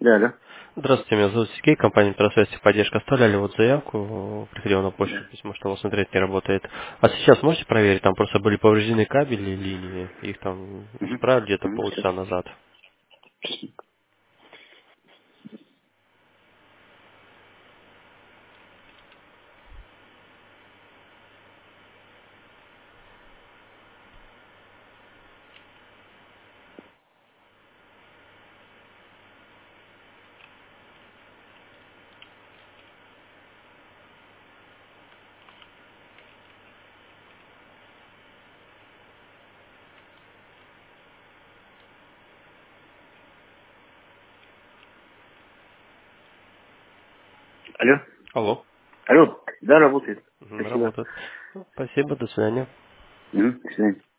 Да, да. Здравствуйте, меня зовут Сергей, компания «Микросвязь поддержка». Оставляли вот заявку, приходила на почту Да. письмо, что у вас интернет не работает. А сейчас можете проверить, там просто были повреждены кабели и линии, их там Угу. исправили где-то Угу. Сейчас. полчаса назад. Алло. Алло. Алло. Да, работает. Спасибо. Работает. Спасибо, до свидания. Угу. До свидания.